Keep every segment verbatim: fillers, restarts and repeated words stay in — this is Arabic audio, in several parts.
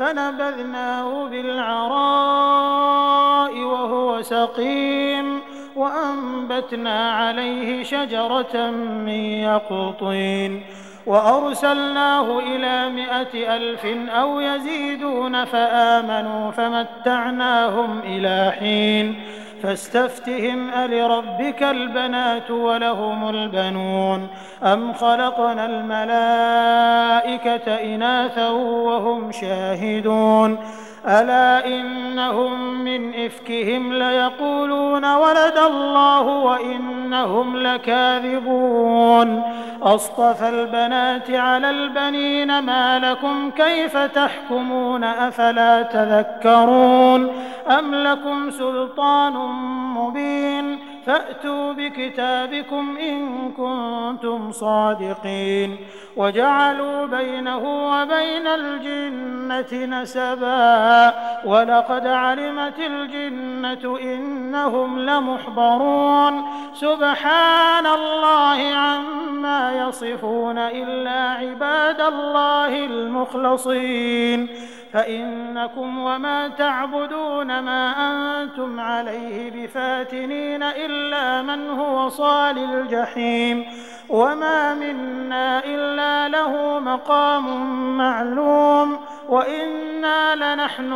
فنبذناه بالعراء وهو سقيم وأنبتنا عليه شجرة من يقطين وأرسلناه إلى مائة ألف أو يزيدون فآمنوا فمتعناهم إلى حين فاستفتهم ألربك البنات ولهم البنون أم خلقنا الملائكة إناثا وهم شاهدون ألا إنهم من إفكهم ليقولون ولد الله وإنهم لكاذبون أصطفى البنات على البنين ما لكم كيف تحكمون أفلا تذكرون أم لكم سلطان مبين فأتوا بكتابكم إن كنتم صادقين وجعلوا بينه وبين الجنة نسبا ولقد علمت الجنة إنهم لمحضرون سبحان الله عما يصفون إلا عباد الله المخلصين فإنكم وما تعبدون ما أنتم عليه بفاتنين إلا من هو صال الجحيم وما منا إلا له مقام معلوم وإنا لنحن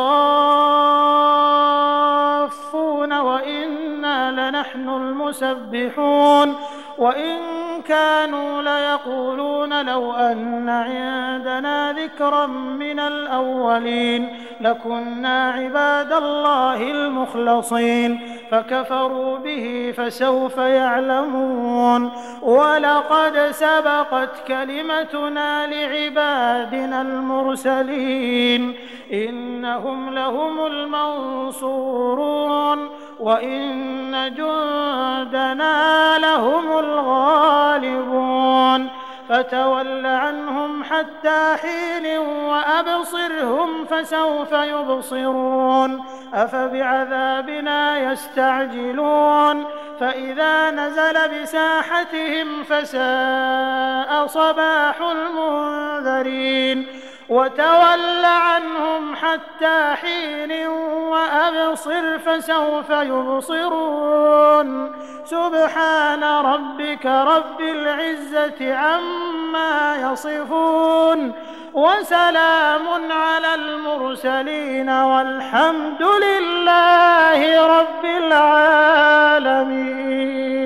الصافون وإنا لنحن المسبحون وإن كانوا ليقولون لو أن عندنا ذكرا من الأولين لكنا عباد الله المخلصين فكفروا به فسوف يعلمون ولقد سبقت كلمتنا لعبادنا المرسلين إنهم لهم المنصورون وإن جندنا لهم الغالبون فتول عنهم حتى حين وأبصرهم فسوف يبصرون أفبعذابنا يستعجلون فإذا نزل بساحتهم فساء صباح المنذرين وتول عنهم حتى حين وأبصر فسوف يبصرون سبحان ربك رب العزة عما يصفون وسلام على المرسلين والحمد لله رب العالمين.